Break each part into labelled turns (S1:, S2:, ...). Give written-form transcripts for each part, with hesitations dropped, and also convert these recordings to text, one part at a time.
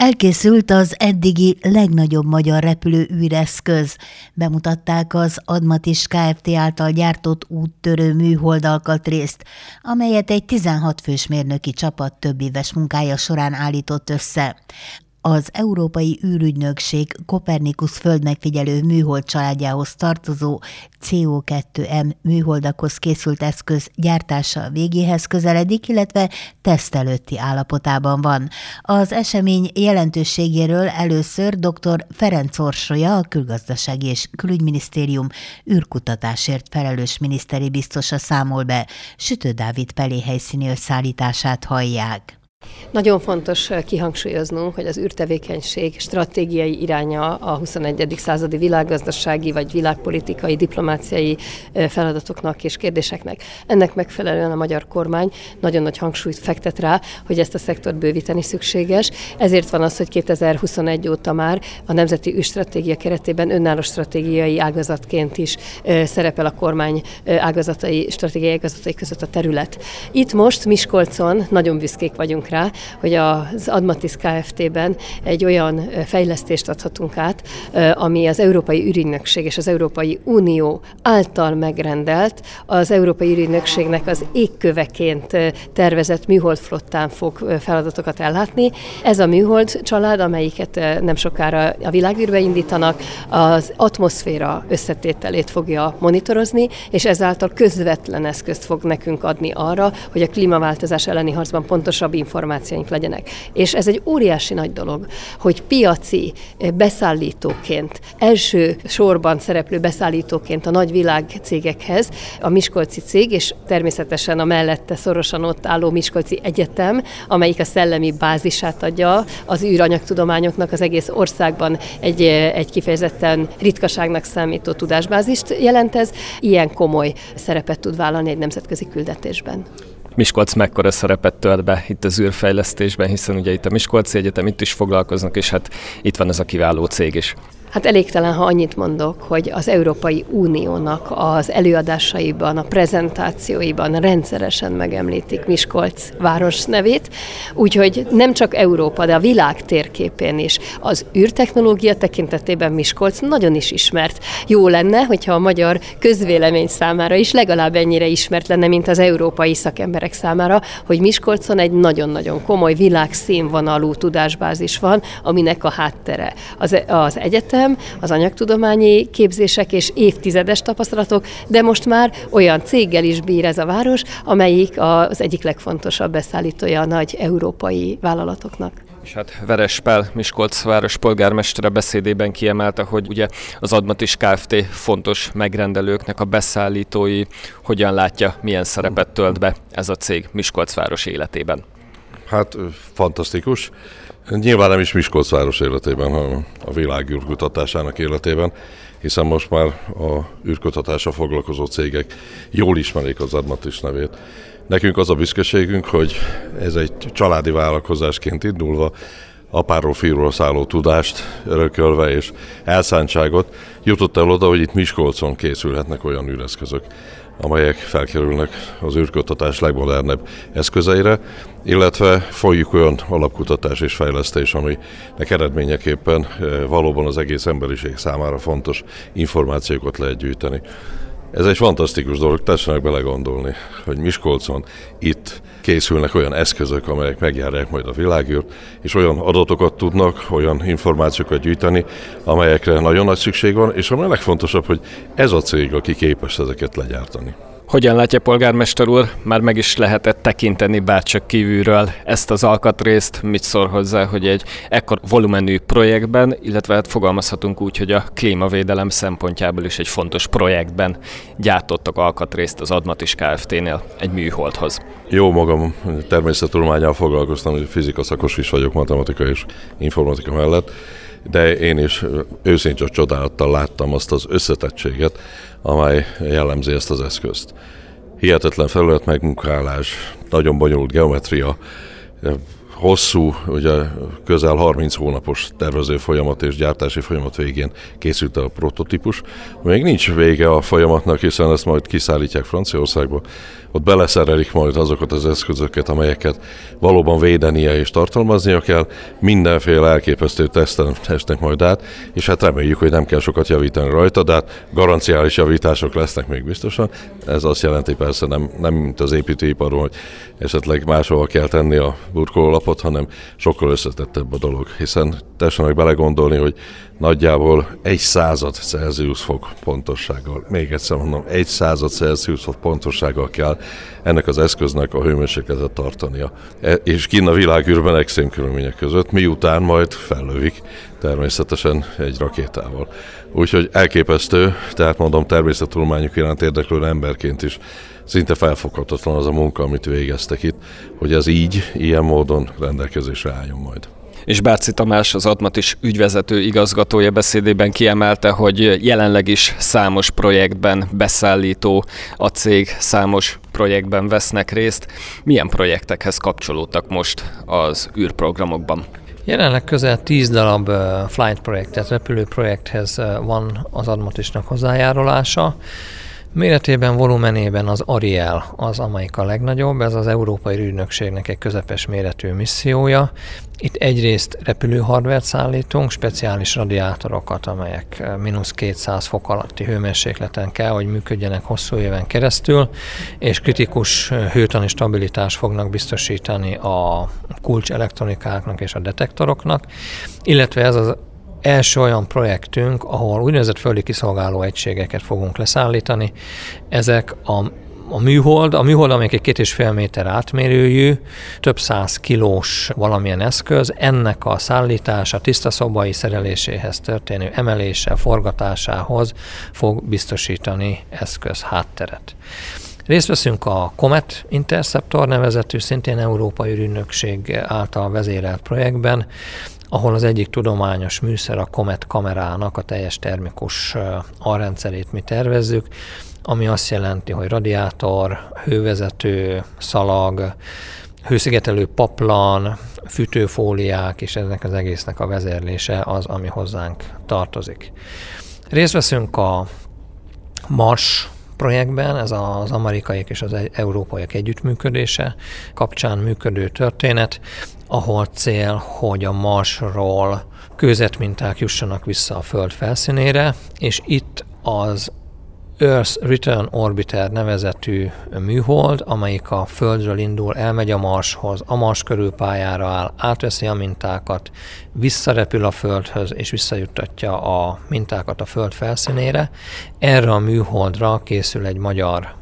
S1: Elkészült az eddigi legnagyobb magyar repülőűreszköz. Bemutatták az Admatis Kft. Által gyártott úttörő műholdalkatrészt, amelyet egy 16 fős mérnöki csapat több éves munkája során állított össze. Az Európai űrügynökség Copernicus földmegfigyelő műhold családjához tartozó CO2M műholdakhoz készült eszköz gyártása végéhez közeledik, illetve teszt előtti állapotában van. Az esemény jelentőségéről először dr. Ferenc Orsolya, a Külgazdasági és Külügyminisztérium űrkutatásért felelős miniszteri biztosa számol be. Sütő Dávid Pelé helyszíni összeállítását hallják.
S2: Nagyon fontos kihangsúlyoznunk, hogy az űrtevékenység stratégiai iránya a 21. századi világgazdasági vagy világpolitikai, diplomáciai feladatoknak és kérdéseknek. Ennek megfelelően a magyar kormány nagyon nagy hangsúlyt fektet rá, hogy ezt a szektort bővíteni szükséges. Ezért van az, hogy 2021 óta már a Nemzeti űrstratégia keretében önálló stratégiai ágazatként is szerepel a kormány stratégiai ágazatai között a terület. Itt most Miskolcon nagyon büszkék vagyunk rá, hogy az Admatis Kft.-ben egy olyan fejlesztést adhatunk át, ami az Európai űrügynökség és az Európai Unió által megrendelt, az Európai űrügynökségnek az égköveként tervezett műholdflottán fog feladatokat ellátni. Ez a műhold család, amelyiket nem sokára a világűrbe indítanak, az atmoszféra összetételét fogja monitorozni, és ezáltal közvetlen eszközt fog nekünk adni arra, hogy a klímaváltozás elleni harcban pontosabb információink legyenek. És ez egy óriási nagy dolog, hogy piaci beszállítóként, első sorban szereplő beszállítóként a nagy világcégekhez a miskolci cég, és természetesen a mellette szorosan ott álló Miskolci Egyetem, amelyik a szellemi bázisát adja az űranyagtudományoknak az egész országban egy kifejezetten ritkaságnak számító tudásbázist jelent ez, ilyen komoly szerepet tud vállalni egy nemzetközi küldetésben.
S3: Miskolc mekkora szerepet tölt be itt az űrfejlesztésben, hiszen ugye itt a Miskolci Egyetem, itt is foglalkoznak, és hát itt van ez a kiváló cég is.
S2: Hát elégtelen, ha annyit mondok, hogy az Európai Uniónak az előadásaiban, a prezentációiban rendszeresen megemlítik Miskolc város nevét, úgyhogy nem csak Európa, de a világ térképén is az űrtechnológia tekintetében Miskolc nagyon is ismert. Jó lenne, hogyha a magyar közvélemény számára is legalább ennyire ismert lenne, mint az európai szakemberek számára, hogy Miskolcon egy nagyon-nagyon komoly világszínvonalú tudásbázis van, aminek a háttere az egyetem, az anyagtudományi képzések és évtizedes tapasztalatok, de most már olyan céggel is bír ez a város, amelyik az egyik legfontosabb beszállítója a nagy európai vállalatoknak.
S3: És hát Veres Pál, Miskolc város polgármestere beszédében kiemelte, hogy ugye az Admatis Kft. Fontos megrendelőknek a beszállítói, hogyan látja, milyen szerepet tölt be ez a cég Miskolc város életében.
S4: Hát fantasztikus. Nyilván nem is Miskolc város életében, hanem a világ űrkutatásának életében, hiszen most már a űrkutatással foglalkozó cégek jól ismerik az Admatis nevét. Nekünk az a büszkeségünk, hogy ez egy családi vállalkozásként indulva, apáról, fiúról szálló tudást örökölve és elszántságot jutott el oda, hogy itt Miskolcon készülhetnek olyan űreszközök, amelyek felkerülnek az űrkutatás legmodernebb eszközeire, illetve folyik olyan alapkutatás és fejlesztés, aminek eredményeképpen valóban az egész emberiség számára fontos információkat lehet gyűjteni. Ez egy fantasztikus dolog, tessenek belegondolni, hogy Miskolcon itt készülnek olyan eszközök, amelyek megjárják majd a világűrt, és olyan adatokat tudnak, olyan információkat gyűjteni, amelyekre nagyon nagy szükség van, és ami a legfontosabb, hogy ez a cég, aki képes ezeket legyártani.
S3: Hogyan látja, polgármester úr? Már meg is lehetett tekinteni bárcsak kívülről ezt az alkatrészt, mit szól hozzá, hogy egy ekkor volumenű projektben, illetve hát fogalmazhatunk úgy, hogy a klímavédelem szempontjából is egy fontos projektben gyártottak alkatrészt az Admatis Kft.-nél egy műholdhoz.
S4: Jó, magam természettudománnyal foglalkoztam, hogy fizika szakos is vagyok, matematika és informatika mellett, de én is őszintén csodálattal láttam azt az összetettséget, amely jellemzi ezt az eszközt. Hihetetlen felület megmunkálás, nagyon bonyolult geometria, hosszú, ugye közel 30 hónapos tervező folyamat és gyártási folyamat végén készült el a prototípus. Még nincs vége a folyamatnak, hiszen ezt majd kiszállítják Franciaországba. Ott beleszerelik majd azokat az eszközöket, amelyeket valóban védenie és tartalmaznia kell. Mindenféle elképesztő teszten esnek majd át, és hát reméljük, hogy nem kell sokat javítani rajta, de hát garanciális javítások lesznek még biztosan. Ez azt jelenti persze nem mint az építőiparról, hogy esetleg máshova kell tenni a burkolólapot, hanem sokkal összetettebb a dolog, hiszen tessenek belegondolni, hogy nagyjából 1/100 Celsius fok pontossággal, még egyszer mondom, 1/100 Celsius fok pontossággal kell ennek az eszköznek a hőmérsékletet tartania. És kinn a világűrben extrém körülmények között, miután majd fellövik természetesen egy rakétával. Úgyhogy elképesztő, tehát mondom, természettudományok iránt érdeklődő emberként is szinte felfoghatatlan az a munka, amit végeztek itt, hogy ez így, ilyen módon rendelkezésre álljon majd.
S3: És Bárczy Tamás, az Admatis ügyvezető igazgatója beszédében kiemelte, hogy jelenleg is számos projektben beszállító a cég, számos projektben vesznek részt. Milyen projektekhez kapcsolódtak most az űrprogramokban?
S5: Jelenleg közel 10 darab flight projektet, repülőprojekthez van az Admatisnak hozzájárulása. Méretében, volumenében az Ariel az, amelyik a legnagyobb, ez az Európai Űrügynökségnek egy közepes méretű missziója. Itt egyrészt repülőhardvert szállítunk, speciális radiátorokat, amelyek -200 fok alatti hőmérsékleten kell, hogy működjenek hosszú éven keresztül, és kritikus hőtani stabilitást fognak biztosítani a kulcs elektronikáknak és a detektoroknak, illetve ez az első olyan projektünk, ahol úgynevezett földi kiszolgáló egységeket fogunk leszállítani. Ezek a műhold, amelyik egy 2,5 méter átmérőjű, több száz kilós valamilyen eszköz, ennek a szállítása, tiszta szobai szereléséhez történő emelése, forgatásához fog biztosítani eszköz hátteret. Részt veszünk a Comet Interceptor nevezetű, szintén Európai Űrügynökség által vezérelt projektben, ahol az egyik tudományos műszer a Comet kamerának a teljes termikus alrendszerét mi tervezzük, ami azt jelenti, hogy radiátor, hővezető, szalag, hőszigetelő paplan, fűtőfóliák, és ennek az egésznek a vezérlése az, ami hozzánk tartozik. Részt veszünk a Mars projektben, ez az amerikaiak és az európaiak együttműködése kapcsán működő történet, ahol cél, hogy a Marsról kőzetminták jussanak vissza a Föld felszínére, és itt az Earth Return Orbiter nevezetű műhold, amelyik a Földről indul, elmegy a Marshoz, a Mars körülpályára áll, átveszi a mintákat, visszarepül a Földhöz, és visszajuttatja a mintákat a Föld felszínére. Erre a műholdra készül egy magyar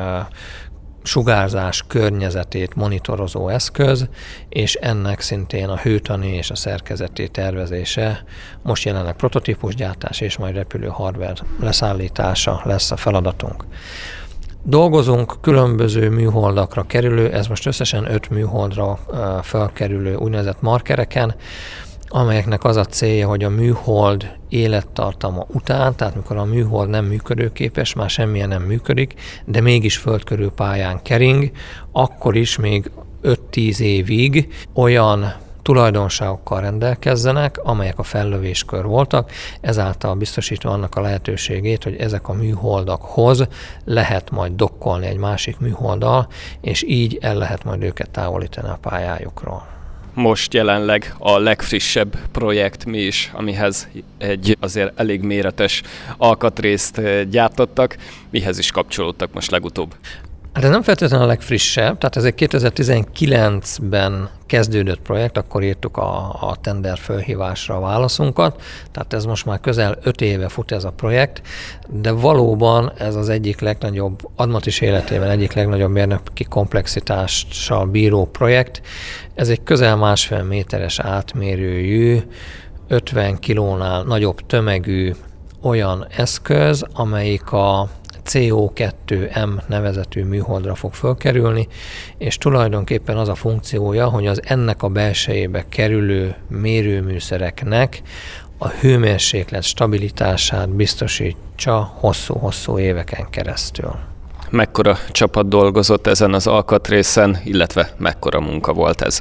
S5: sugárzás környezetét monitorozó eszköz, és ennek szintén a hőtani és a szerkezeti tervezése, most jelenleg prototípusgyártás és majd repülő hardware leszállítása lesz a feladatunk. Dolgozunk különböző műholdakra kerülő, ez most összesen 5 műholdra felkerülő úgynevezett markereken, amelyeknek az a célja, hogy a műhold élettartama után, tehát mikor a műhold nem működőképes, már semmilyen nem működik, de mégis föld körül pályán kering, akkor is még 5-10 évig olyan tulajdonságokkal rendelkezzenek, amelyek a fellövéskor voltak, ezáltal biztosítva annak a lehetőségét, hogy ezek a műholdakhoz lehet majd dokkolni egy másik műholddal, és így el lehet majd őket távolítani a pályájukról.
S3: Most jelenleg a legfrissebb projekt mi is, amihez egy azért elég méretes alkatrészt gyártottak. Mihez is kapcsolódtak most legutóbb?
S5: Hát ez nem feltétlenül a legfrissebb, tehát ez egy 2019-ben kezdődött projekt, akkor írtuk a tender fölhívásra a válaszunkat, tehát ez most már közel 5 éve fut ez a projekt, de valóban ez az egyik legnagyobb, Admatis életében egyik legnagyobb mérnöki komplexitással bíró projekt. Ez egy közel 1,5 méteres átmérőjű, 50 kilónál nagyobb tömegű olyan eszköz, amelyik a CO2M nevezetű műholdra fog fölkerülni, és tulajdonképpen az a funkciója, hogy az ennek a belsejébe kerülő mérőműszereknek a hőmérséklet stabilitását biztosítsa hosszú-hosszú éveken keresztül.
S3: Mekkora csapat dolgozott ezen az alkatrészen, illetve mekkora munka volt ez?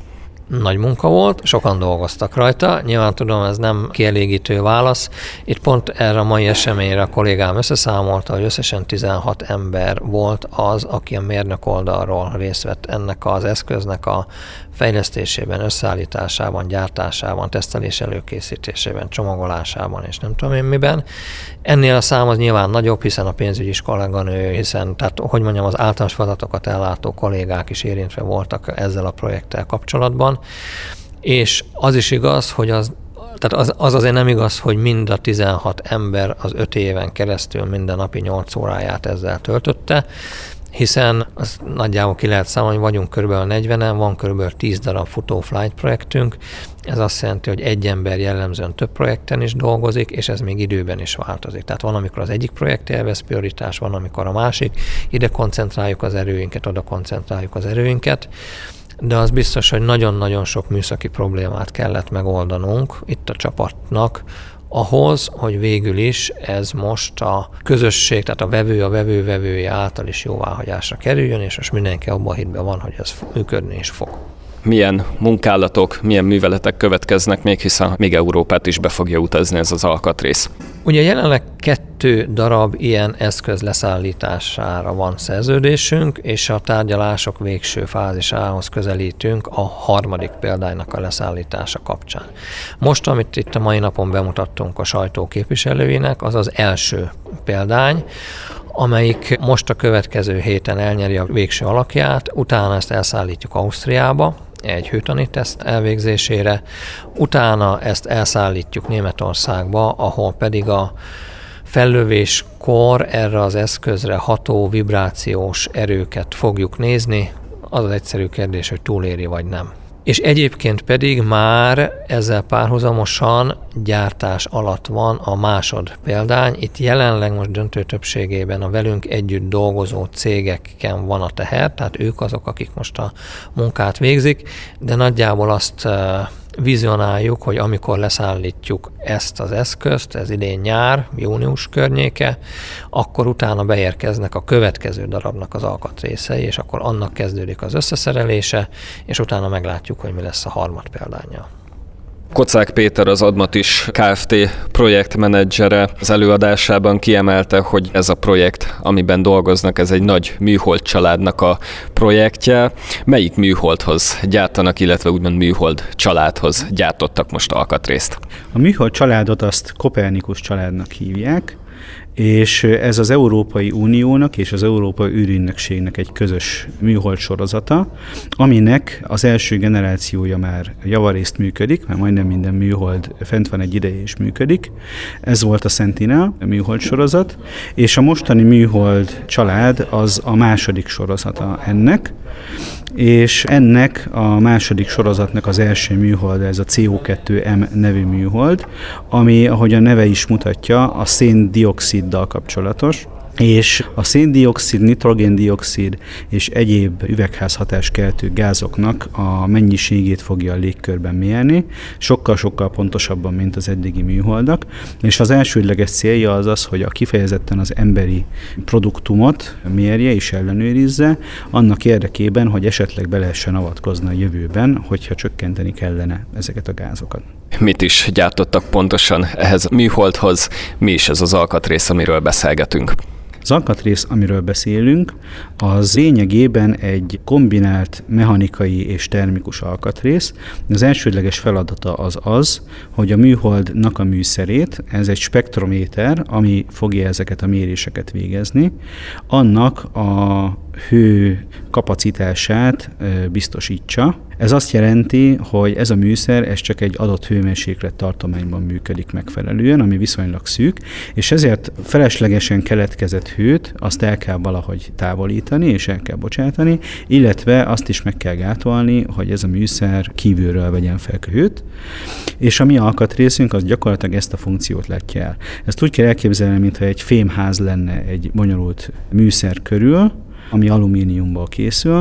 S5: nagy munka volt, sokan dolgoztak rajta. Nyilván tudom, ez nem kielégítő válasz. Itt pont erre a mai eseményre a kollégám összeszámolta, hogy összesen 16 ember volt az, aki a mérnök oldalról részt vett ennek az eszköznek a fejlesztésében, összeállításában, gyártásában, tesztelés előkészítésében, csomagolásában és nem tudom én miben. Ennél a szám az nyilván nagyobb, hiszen a pénzügyi is kolléganő, hiszen tehát, hogy mondjam, az általános feladatokat ellátó kollégák is érintve voltak ezzel a projekttel kapcsolatban. És az is igaz, hogy az azért nem igaz, hogy mind a 16 ember az 5 éven keresztül minden napi 8 óráját ezzel töltötte, hiszen az nagyjából ki lehet számolni, vagyunk kb. 40-en, van kb. 10 darab futó flight projektünk. Ez azt jelenti, hogy egy ember jellemzően több projekten is dolgozik, és ez még időben is változik. Tehát van, amikor az egyik projekt élvez prioritás, van, amikor a másik. Ide koncentráljuk az erőinket, oda koncentráljuk az erőinket. De az biztos, hogy nagyon-nagyon sok műszaki problémát kellett megoldanunk itt a csapatnak, ahhoz, hogy végül is ez most a közösség, tehát a vevő vevője által is jóváhagyásra kerüljön, és most mindenki abban a hitben van, hogy ez működni is fog.
S3: Milyen munkálatok, milyen műveletek következnek még, hiszen még Európát is be fogja utazni ez az alkatrész?
S5: Ugye jelenleg 2 darab ilyen eszköz leszállítására van szerződésünk, és a tárgyalások végső fázisához közelítünk a harmadik példánynak a leszállítása kapcsán. Most, amit itt a mai napon bemutattunk a sajtó képviselőinek, az az első példány, amelyik most a következő héten elnyeri a végső alakját, utána ezt elszállítjuk Ausztriába, egy hőtani teszt elvégzésére, utána ezt elszállítjuk Németországba, ahol pedig a fellövéskor erre az eszközre ható vibrációs erőket fogjuk nézni. Az az egyszerű kérdés, hogy túléri vagy nem. És egyébként pedig már ezzel párhuzamosan gyártás alatt van a másod példány. Itt jelenleg most döntő többségében a velünk együtt dolgozó cégeken van a teher, tehát ők azok, akik most a munkát végzik, de nagyjából azt vizionáljuk, hogy amikor leszállítjuk ezt az eszközt, ez idén nyár, június környéke, akkor utána beérkeznek a következő darabnak az alkatrészei, és akkor annak kezdődik az összeszerelése, és utána meglátjuk, hogy mi lesz a harmad példánnyal.
S3: Kocák Péter, az Admatis Kft. Projektmenedzsere az előadásában kiemelte, hogy ez a projekt, amiben dolgoznak, ez egy nagy műhold családnak a projektje. Melyik műholdhoz gyártanak, illetve úgymond műhold családhoz gyártottak most alkatrészt?
S6: A műhold családot azt Kopernikus családnak hívják, és ez az Európai Uniónak és az Európai űrügynökségnek egy közös műhold sorozata, aminek az első generációja már javarészt működik, mert majdnem minden műhold fent van egy ideje és működik. Ez volt a Sentinel, a műhold sorozat, és a mostani műhold család az a második sorozata ennek, és ennek a második sorozatnak az első műhold, ez a CO2M nevű műhold, ami, ahogy a neve is mutatja, a széndioxiddal kapcsolatos, és a széndioxid, nitrogéndioxid és egyéb üvegházhatást keltő gázoknak a mennyiségét fogja a légkörben mérni, sokkal-sokkal pontosabban, mint az eddigi műholdak, és az elsődleges célja az az, hogy a kifejezetten az emberi produktumot mérje és ellenőrizze, annak érdekében, hogy esetleg be lehessen avatkozni a jövőben, hogyha csökkenteni kellene ezeket a gázokat.
S3: Mit is gyártottak pontosan ehhez a műholdhoz? Mi is ez az alkatrész, amiről beszélgetünk?
S6: Az alkatrész, amiről beszélünk, az lényegében egy kombinált mechanikai és termikus alkatrész. Az elsődleges feladata az, hogy a műholdnak a műszerét, ez egy spektrométer, ami fogja ezeket a méréseket végezni, annak a hő kapacitását biztosítsa. Ez azt jelenti, hogy ez a műszer ez csak egy adott hőmérséklet tartományban működik megfelelően, ami viszonylag szűk, és ezért feleslegesen keletkezett hőt azt el kell valahogy távolítani, és el kell bocsátani, illetve azt is meg kell gátolni, hogy ez a műszer kívülről vegyen fel hőt, és a mi alkatrészünk az gyakorlatilag ezt a funkciót látja el. Ezt úgy kell elképzelni, mintha egy fémház lenne egy bonyolult műszer körül, ami alumíniumból készül,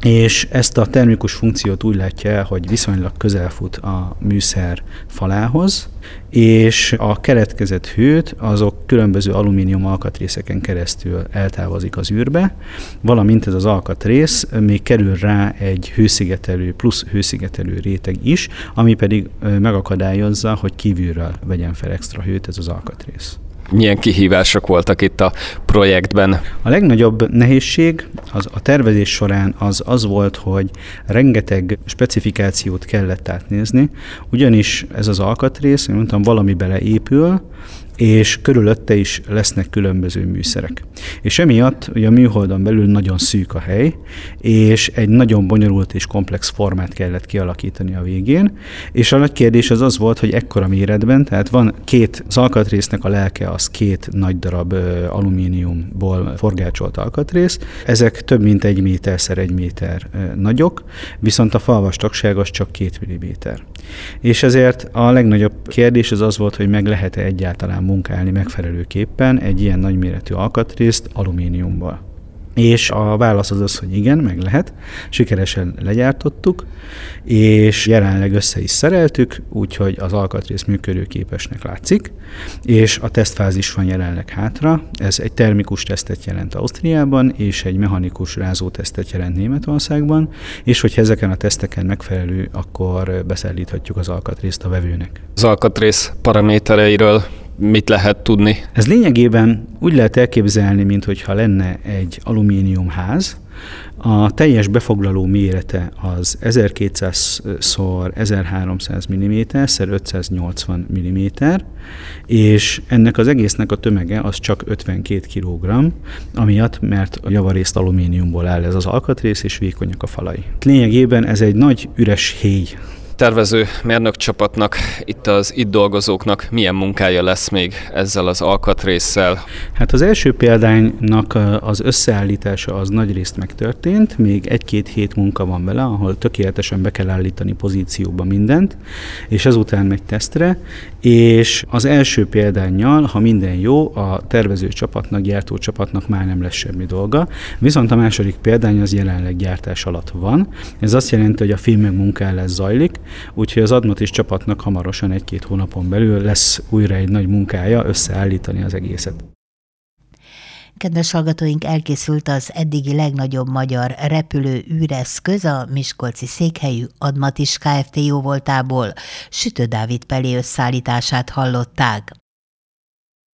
S6: és ezt a termikus funkciót úgy látja el, hogy viszonylag közel fut a műszer falához, és a keletkezett hőt azok különböző alumínium alkatrészeken keresztül eltávozik az űrbe, valamint ez az alkatrész még kerül rá egy plusz hőszigetelő réteg is, ami pedig megakadályozza, hogy kívülről vegyen fel extra hőt ez az alkatrész.
S3: Milyen kihívások voltak itt a projektben?
S6: A legnagyobb nehézség a tervezés során az volt, hogy rengeteg specifikációt kellett átnézni, ugyanis ez az alkatrész, mondtam, valami beleépül, és körülötte is lesznek különböző műszerek. És emiatt ugye a műholdon belül nagyon szűk a hely, és egy nagyon bonyolult és komplex formát kellett kialakítani a végén, és a nagy kérdés az volt, hogy ekkora méretben, tehát van az alkatrésznek a lelke, az 2 nagy darab alumíniumból forgácsolt alkatrész, ezek több mint 1 méterszer 1 méter nagyok, viszont a falvastagság az csak 2 milliméter. És ezért a legnagyobb kérdés az volt, hogy meg lehet-e egyáltalán munkálni megfelelőképpen egy ilyen nagyméretű alkatrészt alumíniumból. És a válasz az, hogy igen, meg lehet. Sikeresen legyártottuk, és jelenleg össze is szereltük, úgyhogy az alkatrész működőképesnek látszik, és a tesztfázis van jelenleg hátra. Ez egy termikus tesztet jelent Ausztriában, és egy mechanikus rázótesztet jelent Németországban, és hogyha ezeken a teszteken megfelelő, akkor beszállíthatjuk az alkatrészt a vevőnek.
S3: Az alkatrész paramétereiről mit lehet tudni?
S6: Ez lényegében úgy lehet elképzelni, minthogyha lenne egy alumíniumház. A teljes befoglaló mérete az 1200x1300 mm x 580 mm, és ennek az egésznek a tömege az csak 52 kg, amiatt, mert javarészt alumíniumból áll ez az alkatrész, és vékonyak a falai. Lényegében ez egy nagy üres héj.
S3: Tervező mérnökcsapatnak, itt dolgozóknak milyen munkája lesz még ezzel az alkatrésszel?
S6: Hát az első példánynak az összeállítása az nagyrészt megtörtént, még 1-2 hét munka van vele, ahol tökéletesen be kell állítani pozícióba mindent, és ezután megy tesztre, és az első példánnyal, ha minden jó, a tervező csapatnak, gyártó csapatnak már nem lesz semmi dolga, viszont a második példány az jelenleg gyártás alatt van. Ez azt jelenti, hogy a filmek munkálás zajlik, úgyhogy az Admatis csapatnak hamarosan 1-2 hónapon belül lesz újra egy nagy munkája összeállítani az egészet.
S1: Kedves hallgatóink, elkészült az eddigi legnagyobb magyar repülő űreszköz a miskolci székhelyű Admatis Kft. Jóvoltából. Sütő Dávid Pelé összeállítását hallották.